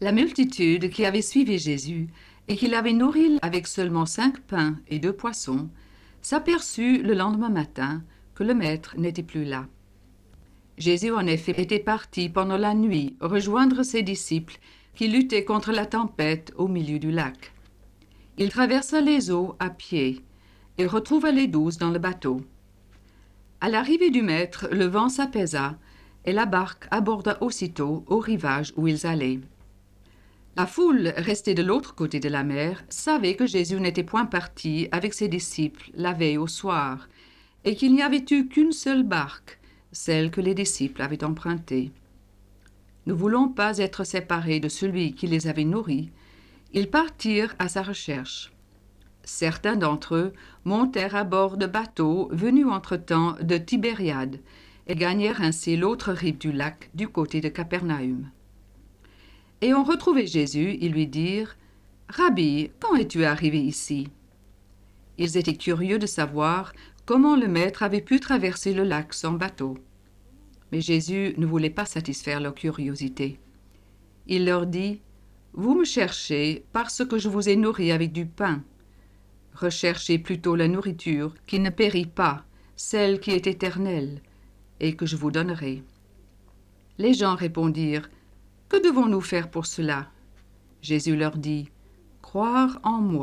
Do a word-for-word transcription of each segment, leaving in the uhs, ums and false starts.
La multitude qui avait suivi Jésus et qui l'avait nourri avec seulement cinq pains et deux poissons s'aperçut le lendemain matin que le Maître n'était plus là. Jésus en effet était parti pendant la nuit rejoindre ses disciples qui luttaient contre la tempête au milieu du lac. Il traversa les eaux à pied et retrouva les douze dans le bateau. À l'arrivée du Maître, le vent s'apaisa et la barque aborda aussitôt au rivage où ils allaient. La foule, restée de l'autre côté de la mer, savait que Jésus n'était point parti avec ses disciples la veille au soir, et qu'il n'y avait eu qu'une seule barque, celle que les disciples avaient empruntée. Ne voulant pas être séparés de celui qui les avait nourris, ils partirent à sa recherche. Certains d'entre eux montèrent à bord de bateaux venus entre-temps de Tibériade et gagnèrent ainsi l'autre rive du lac du côté de Capernaüm. Ayant retrouvé Jésus, ils lui dirent « Rabbi, quand es-tu arrivé ici ?» Ils étaient curieux de savoir comment le Maître avait pu traverser le lac sans bateau. Mais Jésus ne voulait pas satisfaire leur curiosité. Il leur dit « Vous me cherchez parce que je vous ai nourri avec du pain. Recherchez plutôt la nourriture qui ne périt pas, celle qui est éternelle, et que je vous donnerai. » Les gens répondirent « Que devons-nous faire pour cela ?» Jésus leur dit « Croire en moi. »«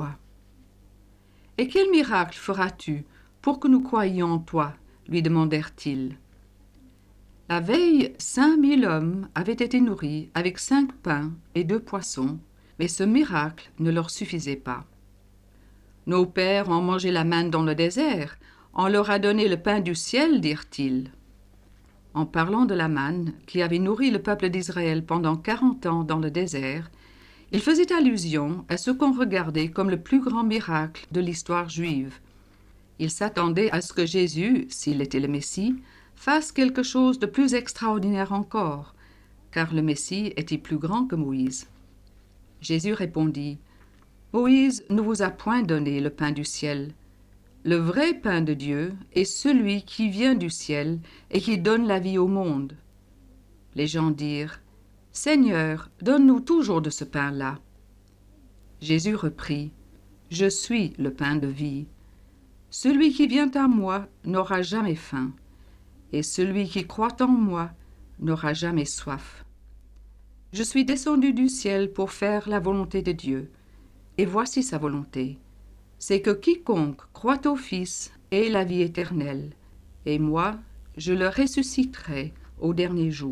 Et quel miracle feras-tu pour que nous croyions en toi ?» lui demandèrent-ils. La veille, cinq mille hommes avaient été nourris avec cinq pains et deux poissons, mais ce miracle ne leur suffisait pas. Nos pères ont mangé la manne dans le désert, on leur a donné le pain du ciel, dirent-ils. En parlant de la manne qui avait nourri le peuple d'Israël pendant quarante ans dans le désert, il faisait allusion à ce qu'on regardait comme le plus grand miracle de l'histoire juive. Il s'attendait à ce que Jésus, s'il était le Messie, fasse quelque chose de plus extraordinaire encore, car le Messie était plus grand que Moïse. Jésus répondit « Moïse ne vous a point donné le pain du ciel. Le vrai pain de Dieu est celui qui vient du ciel et qui donne la vie au monde. » Les gens dirent « Seigneur, donne-nous toujours de ce pain-là. » Jésus reprit « Je suis le pain de vie. Celui qui vient à moi n'aura jamais faim, et celui qui croit en moi n'aura jamais soif. Je suis descendu du ciel pour faire la volonté de Dieu, et voici sa volonté. C'est que quiconque croit au Fils ait la vie éternelle, et moi, je le ressusciterai au dernier jour. »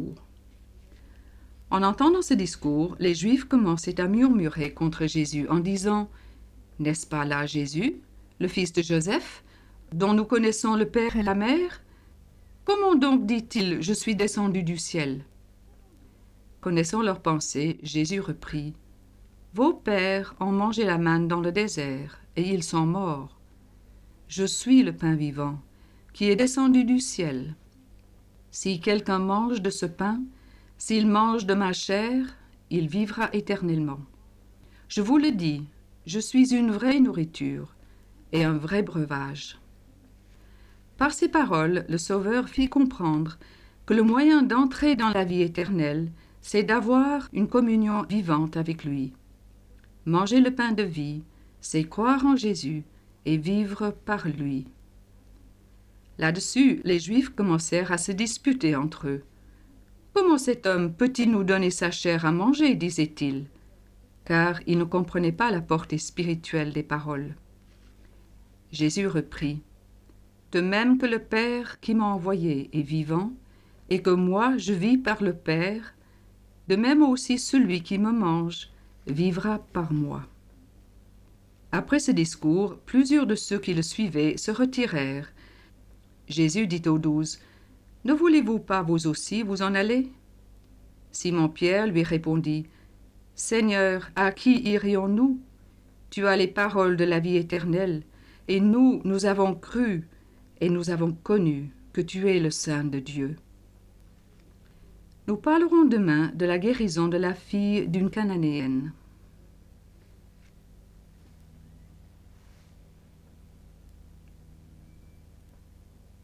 En entendant ce discours, les Juifs commençaient à murmurer contre Jésus en disant « N'est-ce pas là Jésus, le fils de Joseph, dont nous connaissons le père et la mère? Comment donc dit-il « Je suis descendu du ciel » ?» Connaissant leurs pensées, Jésus reprit « Vos pères ont mangé la manne dans le désert, et ils sont morts. Je suis le pain vivant, qui est descendu du ciel. Si quelqu'un mange de ce pain, s'il mange de ma chair, il vivra éternellement. Je vous le dis, je suis une vraie nourriture et un vrai breuvage. » Par ces paroles, le Sauveur fit comprendre que le moyen d'entrer dans la vie éternelle, c'est d'avoir une communion vivante avec lui. Manger le pain de vie, c'est croire en Jésus et vivre par lui. Là-dessus, les Juifs commencèrent à se disputer entre eux. « Comment cet homme peut-il nous donner sa chair à manger ?» disaient-ils, car ils ne comprenaient pas la portée spirituelle des paroles. Jésus reprit « De même que le Père qui m'a envoyé est vivant, et que moi je vis par le Père, de même aussi celui qui me mange vivra par moi. » Après ce discours, plusieurs de ceux qui le suivaient se retirèrent. Jésus dit aux douze, « Ne voulez-vous pas vous aussi vous en aller ?» Simon-Pierre lui répondit, « Seigneur, à qui irions-nous? Tu as les paroles de la vie éternelle, et nous, nous avons cru, et nous avons connu que tu es le Saint de Dieu. » Nous parlerons demain de la guérison de la fille d'une Cananéenne.